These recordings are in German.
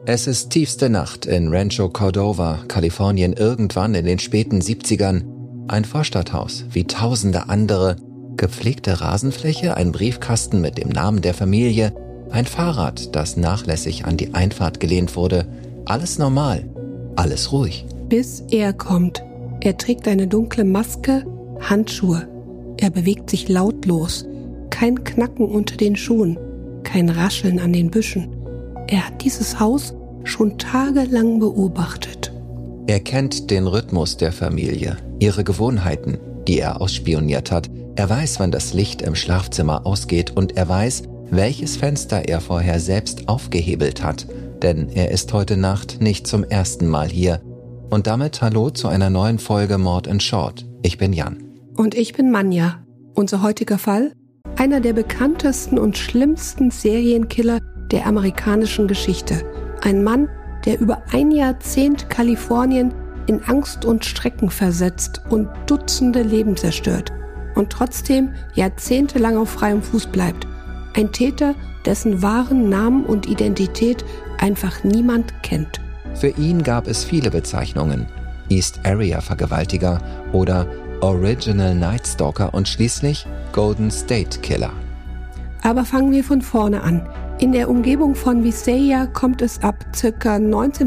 Es ist tiefste Nacht in Rancho Cordova, Kalifornien, irgendwann in den späten 70ern. Ein Vorstadthaus, wie tausende andere, gepflegte Rasenfläche, ein Briefkasten mit dem Namen der Familie, ein Fahrrad, das nachlässig an die Einfahrt gelehnt wurde. Alles normal, alles ruhig. Bis er kommt. Er trägt eine dunkle Maske, Handschuhe. Er bewegt sich lautlos. Kein Knacken unter den Schuhen, kein Rascheln an den Büschen. Er hat dieses Haus schon tagelang beobachtet. Er kennt den Rhythmus der Familie, ihre Gewohnheiten, die er ausspioniert hat. Er weiß, wann das Licht im Schlafzimmer ausgeht und er weiß, welches Fenster er vorher selbst aufgehebelt hat. Denn er ist heute Nacht nicht zum ersten Mal hier. Und damit hallo zu einer neuen Folge Mord in Short. Ich bin Jan. Und ich bin Manja. Unser heutiger Fall? Einer der bekanntesten und schlimmsten Serienkiller der amerikanischen Geschichte. Ein Mann, der über ein Jahrzehnt Kalifornien in Angst und Schrecken versetzt und Dutzende Leben zerstört und trotzdem jahrzehntelang auf freiem Fuß bleibt. Ein Täter, dessen wahren Namen und Identität einfach niemand kennt. Für ihn gab es viele Bezeichnungen. East Area Vergewaltiger oder Original Night Stalker und schließlich Golden State Killer. Aber fangen wir von vorne an. In der Umgebung von Visalia kommt es ab ca.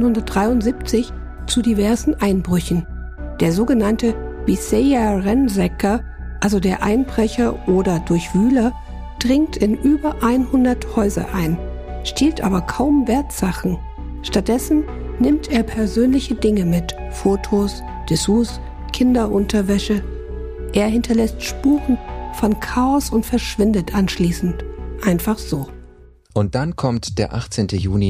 1973 zu diversen Einbrüchen. Der sogenannte Visalia Ransacker, also der Einbrecher oder Durchwühler, dringt in über 100 Häuser ein, stiehlt aber kaum Wertsachen. Stattdessen nimmt er persönliche Dinge mit, Fotos, Dessous, Kinderunterwäsche. Er hinterlässt Spuren von Chaos und verschwindet anschließend. Einfach so. Und dann kommt der 18. Juni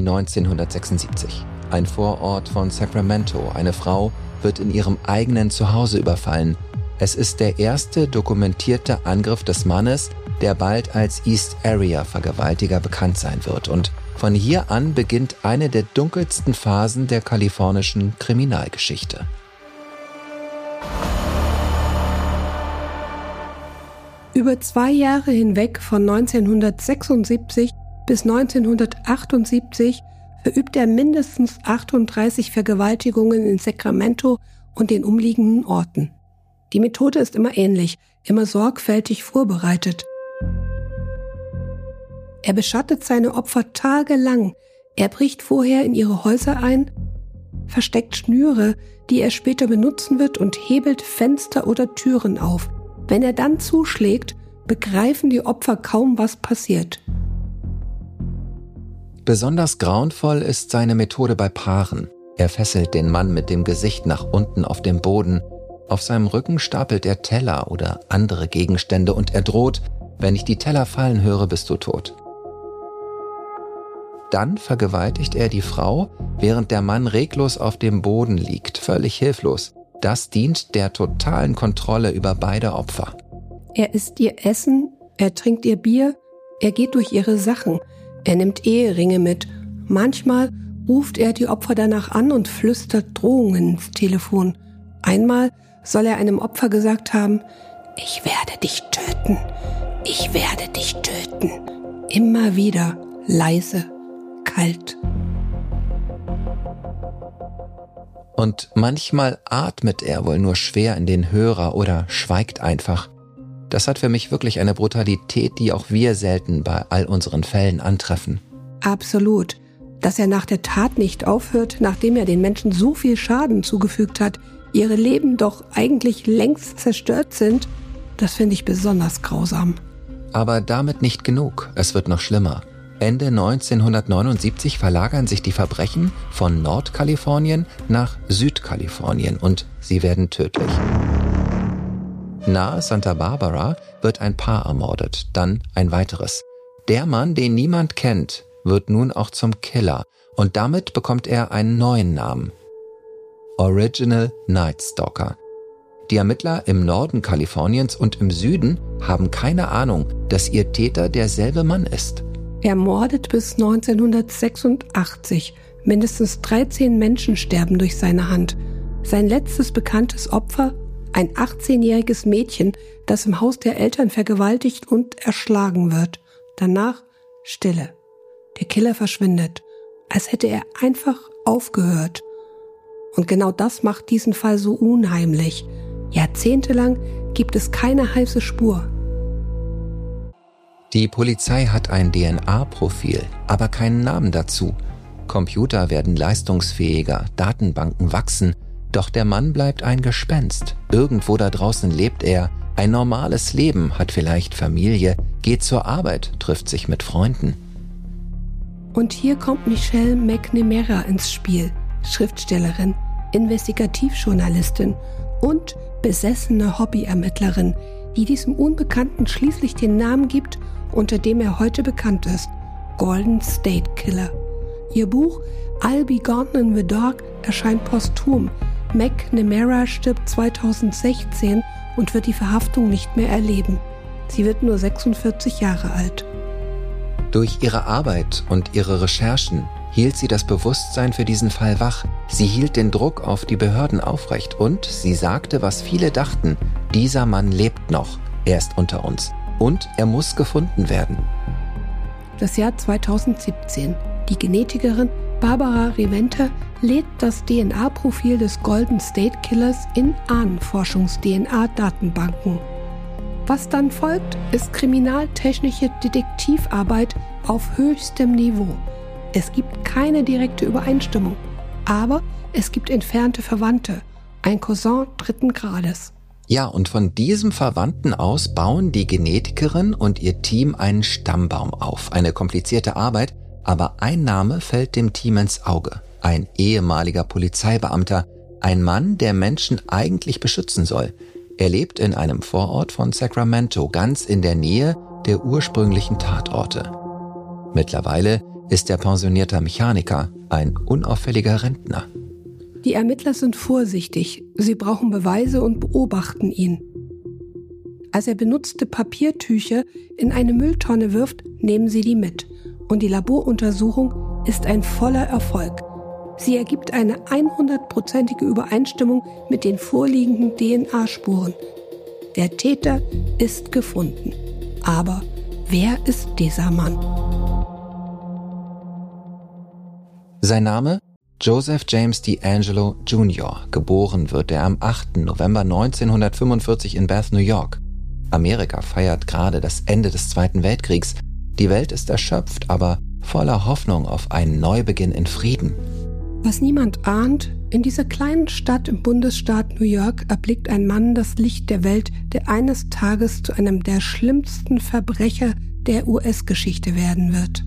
1976. Ein Vorort von Sacramento. Eine Frau wird in ihrem eigenen Zuhause überfallen. Es ist der erste dokumentierte Angriff des Mannes, der bald als East Area Vergewaltiger bekannt sein wird. Und von hier an beginnt eine der dunkelsten Phasen der kalifornischen Kriminalgeschichte. Über 2 Jahre hinweg von 1976 bis 1978 verübt er mindestens 38 Vergewaltigungen in Sacramento und den umliegenden Orten. Die Methode ist immer ähnlich, immer sorgfältig vorbereitet. Er beschattet seine Opfer tagelang. Er bricht vorher in ihre Häuser ein, versteckt Schnüre, die er später benutzen wird und hebelt Fenster oder Türen auf. Wenn er dann zuschlägt, begreifen die Opfer kaum, was passiert. Besonders grauenvoll ist seine Methode bei Paaren. Er fesselt den Mann mit dem Gesicht nach unten auf dem Boden. Auf seinem Rücken stapelt er Teller oder andere Gegenstände und er droht, wenn ich die Teller fallen höre, bist du tot. Dann vergewaltigt er die Frau, während der Mann reglos auf dem Boden liegt, völlig hilflos. Das dient der totalen Kontrolle über beide Opfer. Er isst ihr Essen, er trinkt ihr Bier, er geht durch ihre Sachen, er nimmt Eheringe mit. Manchmal ruft er die Opfer danach an und flüstert Drohungen ins Telefon. Einmal soll er einem Opfer gesagt haben, ich werde dich töten, ich werde dich töten. Immer wieder, leise, kalt. Und manchmal atmet er wohl nur schwer in den Hörer oder schweigt einfach. Das hat für mich wirklich eine Brutalität, die auch wir selten bei all unseren Fällen antreffen. Absolut. Dass er nach der Tat nicht aufhört, nachdem er den Menschen so viel Schaden zugefügt hat, ihre Leben doch eigentlich längst zerstört sind, das finde ich besonders grausam. Aber damit nicht genug. Es wird noch schlimmer. Ende 1979 verlagern sich die Verbrechen von Nordkalifornien nach Südkalifornien und sie werden tödlich. Nahe Santa Barbara wird ein Paar ermordet, dann ein weiteres. Der Mann, den niemand kennt, wird nun auch zum Killer und damit bekommt er einen neuen Namen. Original Night Stalker. Die Ermittler im Norden Kaliforniens und im Süden haben keine Ahnung, dass ihr Täter derselbe Mann ist. Er mordet bis 1986. Mindestens 13 Menschen sterben durch seine Hand. Sein letztes bekanntes Opfer, ein 18-jähriges Mädchen, das im Haus der Eltern vergewaltigt und erschlagen wird. Danach Stille. Der Killer verschwindet. als hätte er einfach aufgehört. Und genau das macht diesen Fall so unheimlich. Jahrzehntelang gibt es keine heiße Spur. Die Polizei hat ein DNA-Profil, aber keinen Namen dazu. Computer werden leistungsfähiger, Datenbanken wachsen, doch der Mann bleibt ein Gespenst. Irgendwo da draußen lebt er, ein normales Leben, hat vielleicht Familie, geht zur Arbeit, trifft sich mit Freunden. Und hier kommt Michelle McNamara ins Spiel, Schriftstellerin, Investigativjournalistin und besessene Hobbyermittlerin, die diesem Unbekannten schließlich den Namen gibt, unter dem er heute bekannt ist, Golden State Killer. Ihr Buch I'll Be Gone in the Dark erscheint posthum. McNamara stirbt 2016 und wird die Verhaftung nicht mehr erleben. Sie wird nur 46 Jahre alt. Durch ihre Arbeit und ihre Recherchen hielt sie das Bewusstsein für diesen Fall wach. Sie hielt den Druck auf die Behörden aufrecht und sie sagte, was viele dachten: Dieser Mann lebt noch, er ist unter uns und er muss gefunden werden. Das Jahr 2017. Die Genetikerin Barbara Reventer lädt das DNA-Profil des Golden State Killers in Ahnenforschungs-DNA-Datenbanken. Was dann folgt, ist kriminaltechnische Detektivarbeit auf höchstem Niveau. Es gibt keine direkte Übereinstimmung, aber es gibt entfernte Verwandte, ein Cousin 3. Grades. Ja, und von diesem Verwandten aus bauen die Genetikerin und ihr Team einen Stammbaum auf. Eine komplizierte Arbeit, aber ein Name fällt dem Team ins Auge. Ein ehemaliger Polizeibeamter, ein Mann, der Menschen eigentlich beschützen soll. Er lebt in einem Vorort von Sacramento, ganz in der Nähe der ursprünglichen Tatorte. Mittlerweile ist er pensionierter Mechaniker, ein unauffälliger Rentner. Die Ermittler sind vorsichtig, sie brauchen Beweise und beobachten ihn. Als er benutzte Papiertücher in eine Mülltonne wirft, nehmen sie die mit. Und die Laboruntersuchung ist ein voller Erfolg. Sie ergibt eine 100%ige Übereinstimmung mit den vorliegenden DNA-Spuren. Der Täter ist gefunden. Aber wer ist dieser Mann? Sein Name? Joseph James DeAngelo Jr. Geboren wird er am 8. November 1945 in Bath, New York. Amerika feiert gerade das Ende des Zweiten Weltkriegs. Die Welt ist erschöpft, aber voller Hoffnung auf einen Neubeginn in Frieden. Was niemand ahnt, in dieser kleinen Stadt im Bundesstaat New York erblickt ein Mann das Licht der Welt, der eines Tages zu einem der schlimmsten Verbrecher der US-Geschichte werden wird.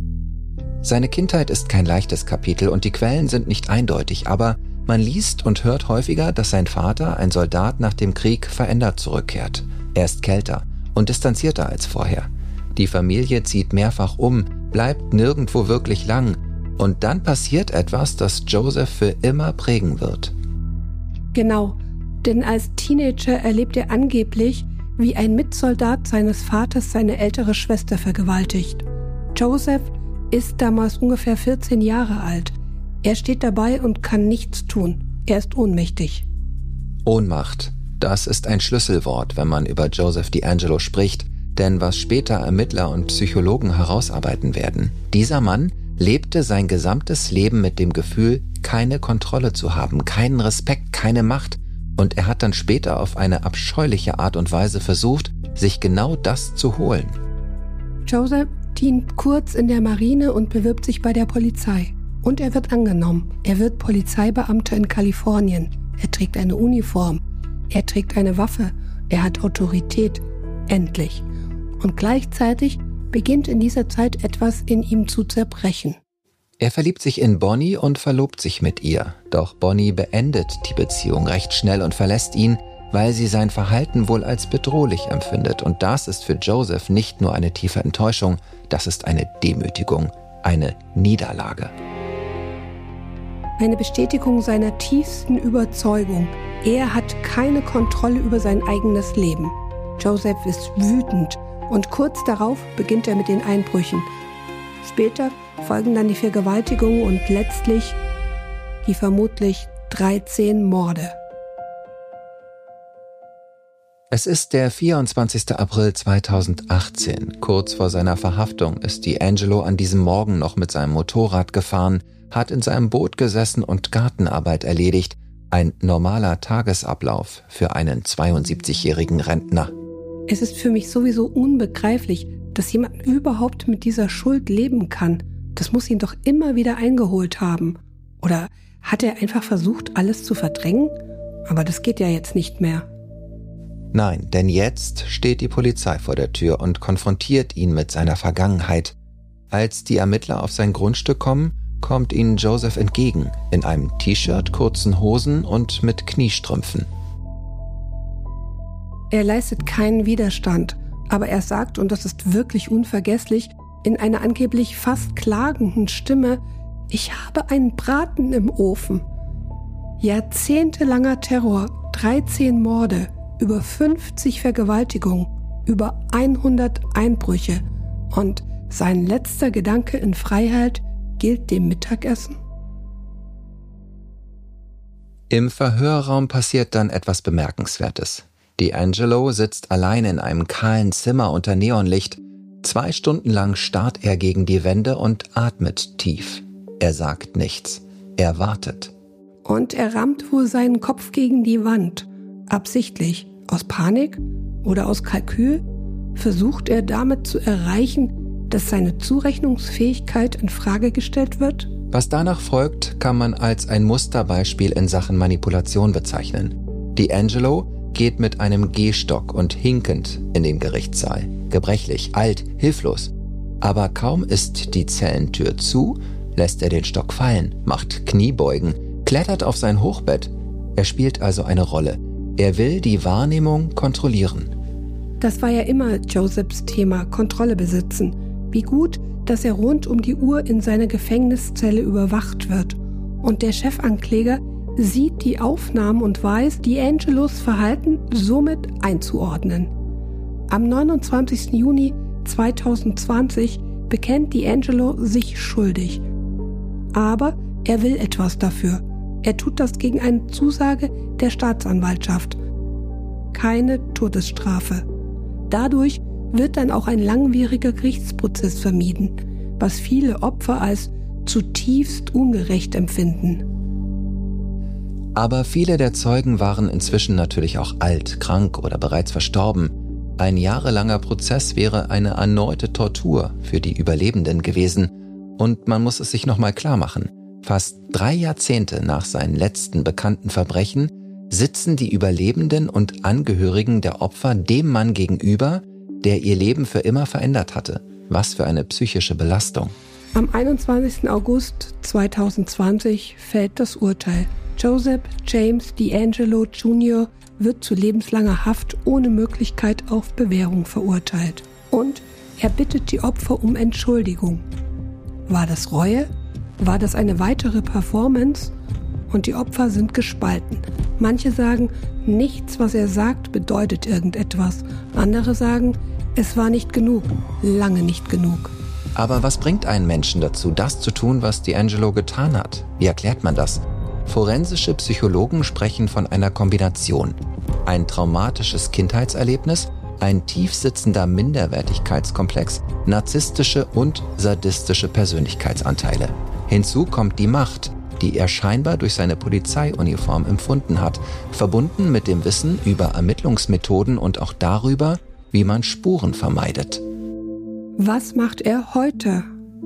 Seine Kindheit ist kein leichtes Kapitel und die Quellen sind nicht eindeutig, aber man liest und hört häufiger, dass sein Vater, ein Soldat nach dem Krieg, verändert zurückkehrt. Er ist kälter und distanzierter als vorher. Die Familie zieht mehrfach um, bleibt nirgendwo wirklich lang. Und dann passiert etwas, das Joseph für immer prägen wird. Genau, denn als Teenager erlebt er angeblich, wie ein Mitsoldat seines Vaters seine ältere Schwester vergewaltigt. Joseph ist damals ungefähr 14 Jahre alt. Er steht dabei und kann nichts tun. Er ist ohnmächtig. Ohnmacht, das ist ein Schlüsselwort, wenn man über Joseph DeAngelo spricht. Denn was später Ermittler und Psychologen herausarbeiten werden: Dieser Mann lebte sein gesamtes Leben mit dem Gefühl, keine Kontrolle zu haben, keinen Respekt, keine Macht. Und er hat dann später auf eine abscheuliche Art und Weise versucht, sich genau das zu holen. Joseph dient kurz in der Marine und bewirbt sich bei der Polizei. Und er wird angenommen. Er wird Polizeibeamter in Kalifornien. Er trägt eine Uniform. Er trägt eine Waffe. Er hat Autorität. Endlich. Und gleichzeitig beginnt in dieser Zeit etwas in ihm zu zerbrechen. Er verliebt sich in Bonnie und verlobt sich mit ihr. Doch Bonnie beendet die Beziehung recht schnell und verlässt ihn, weil sie sein Verhalten wohl als bedrohlich empfindet. Und das ist für Joseph nicht nur eine tiefe Enttäuschung, das ist eine Demütigung, eine Niederlage. Eine Bestätigung seiner tiefsten Überzeugung. Er hat keine Kontrolle über sein eigenes Leben. Joseph ist wütend und kurz darauf beginnt er mit den Einbrüchen. Später folgen dann die Vergewaltigungen und letztlich die vermutlich 13 Morde. Es ist der 24. April 2018. Kurz vor seiner Verhaftung ist D'Angelo an diesem Morgen noch mit seinem Motorrad gefahren, hat in seinem Boot gesessen und Gartenarbeit erledigt. Ein normaler Tagesablauf für einen 72-jährigen Rentner. Es ist für mich sowieso unbegreiflich, dass jemand überhaupt mit dieser Schuld leben kann. Das muss ihn doch immer wieder eingeholt haben. Oder hat er einfach versucht, alles zu verdrängen? Aber das geht ja jetzt nicht mehr. Nein, denn jetzt steht die Polizei vor der Tür und konfrontiert ihn mit seiner Vergangenheit. Als die Ermittler auf sein Grundstück kommen, kommt ihnen Joseph entgegen, in einem T-Shirt, kurzen Hosen und mit Kniestrümpfen. Er leistet keinen Widerstand, aber er sagt, und das ist wirklich unvergesslich, in einer angeblich fast klagenden Stimme: Ich habe einen Braten im Ofen. Jahrzehntelanger Terror, 13 Morde, über 50 Vergewaltigungen, über 100 Einbrüche und sein letzter Gedanke in Freiheit gilt dem Mittagessen. Im Verhörraum passiert dann etwas Bemerkenswertes. D'Angelo sitzt allein in einem kahlen Zimmer unter Neonlicht. 2 Stunden lang starrt er gegen die Wände und atmet tief. Er sagt nichts. Er wartet. Und er rammt wohl seinen Kopf gegen die Wand. Absichtlich. Aus Panik oder aus Kalkül versucht er damit zu erreichen, dass seine Zurechnungsfähigkeit in Frage gestellt wird? Was danach folgt, kann man als ein Musterbeispiel in Sachen Manipulation bezeichnen. D'Angelo geht mit einem Gehstock und hinkend in den Gerichtssaal. Gebrechlich, alt, hilflos. Aber kaum ist die Zellentür zu, lässt er den Stock fallen, macht Kniebeugen, klettert auf sein Hochbett. Er spielt also eine Rolle. Er will die Wahrnehmung kontrollieren. Das war ja immer Josephs Thema, Kontrolle besitzen. Wie gut, dass er rund um die Uhr in seiner Gefängniszelle überwacht wird. Und der Chefankläger sieht die Aufnahmen und weiß, D'Angelos Verhalten somit einzuordnen. Am 29. Juni 2020 bekennt D'Angelo sich schuldig. Aber er will etwas dafür. Er tut das gegen eine Zusage der Staatsanwaltschaft. Keine Todesstrafe. Dadurch wird dann auch ein langwieriger Gerichtsprozess vermieden, was viele Opfer als zutiefst ungerecht empfinden. Aber viele der Zeugen waren inzwischen natürlich auch alt, krank oder bereits verstorben. Ein jahrelanger Prozess wäre eine erneute Tortur für die Überlebenden gewesen. Und man muss es sich nochmal klar machen. Fast 3 Jahrzehnte nach seinen letzten bekannten Verbrechen sitzen die Überlebenden und Angehörigen der Opfer dem Mann gegenüber, der ihr Leben für immer verändert hatte. Was für eine psychische Belastung. Am 21. August 2020 fällt das Urteil. Joseph James D'Angelo Jr. wird zu lebenslanger Haft ohne Möglichkeit auf Bewährung verurteilt. Und er bittet die Opfer um Entschuldigung. War das Reue? War das eine weitere Performance? Und die Opfer sind gespalten. Manche sagen, nichts, was er sagt, bedeutet irgendetwas. Andere sagen, es war nicht genug, lange nicht genug. Aber was bringt einen Menschen dazu, das zu tun, was D'Angelo getan hat? Wie erklärt man das? Forensische Psychologen sprechen von einer Kombination. Ein traumatisches Kindheitserlebnis, ein tiefsitzender Minderwertigkeitskomplex, narzisstische und sadistische Persönlichkeitsanteile. Hinzu kommt die Macht, die er scheinbar durch seine Polizeiuniform empfunden hat, verbunden mit dem Wissen über Ermittlungsmethoden und auch darüber, wie man Spuren vermeidet. Was macht er heute?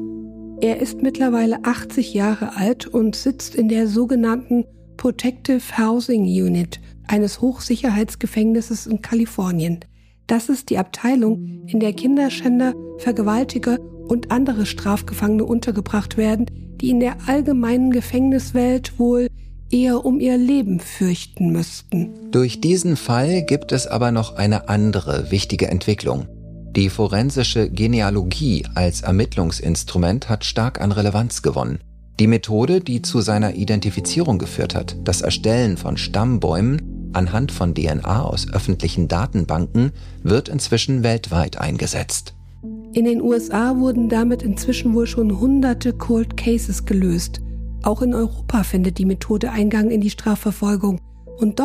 Er ist mittlerweile 80 Jahre alt und sitzt in der sogenannten Protective Housing Unit eines Hochsicherheitsgefängnisses in Kalifornien. Das ist die Abteilung, in der Kinderschänder, Vergewaltiger und andere Strafgefangene untergebracht werden, die in der allgemeinen Gefängniswelt wohl eher um ihr Leben fürchten müssten. Durch diesen Fall gibt es aber noch eine andere wichtige Entwicklung. Die forensische Genealogie als Ermittlungsinstrument hat stark an Relevanz gewonnen. Die Methode, die zu seiner Identifizierung geführt hat, das Erstellen von Stammbäumen anhand von DNA aus öffentlichen Datenbanken, wird inzwischen weltweit eingesetzt. In den USA wurden damit inzwischen wohl schon hunderte Cold Cases gelöst. Auch in Europa findet die Methode Eingang in die Strafverfolgung. Und doch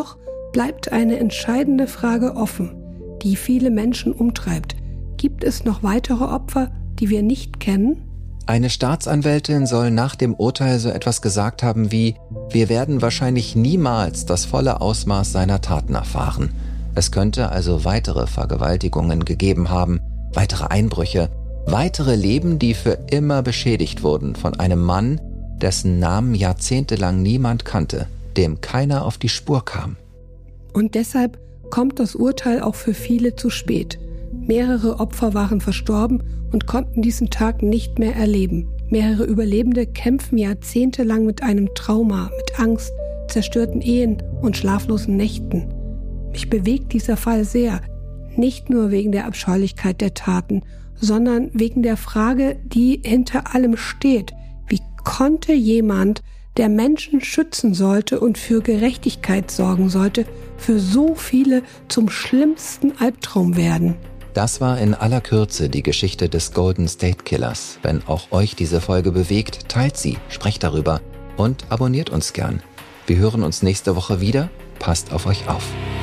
bleibt eine entscheidende Frage offen, die viele Menschen umtreibt. Gibt es noch weitere Opfer, die wir nicht kennen? Eine Staatsanwältin soll nach dem Urteil so etwas gesagt haben wie: Wir werden wahrscheinlich niemals das volle Ausmaß seiner Taten erfahren. Es könnte also weitere Vergewaltigungen gegeben haben, weitere Einbrüche, weitere Leben, die für immer beschädigt wurden von einem Mann, dessen Namen jahrzehntelang niemand kannte, dem keiner auf die Spur kam. Und deshalb kommt das Urteil auch für viele zu spät. Mehrere Opfer waren verstorben und konnten diesen Tag nicht mehr erleben. Mehrere Überlebende kämpfen jahrzehntelang mit einem Trauma, mit Angst, zerstörten Ehen und schlaflosen Nächten. Mich bewegt dieser Fall sehr, nicht nur wegen der Abscheulichkeit der Taten, sondern wegen der Frage, die hinter allem steht. Wie konnte jemand, der Menschen schützen sollte und für Gerechtigkeit sorgen sollte, für so viele zum schlimmsten Albtraum werden? Das war in aller Kürze die Geschichte des Golden State Killers. Wenn auch euch diese Folge bewegt, teilt sie, sprecht darüber und abonniert uns gern. Wir hören uns nächste Woche wieder. Passt auf euch auf.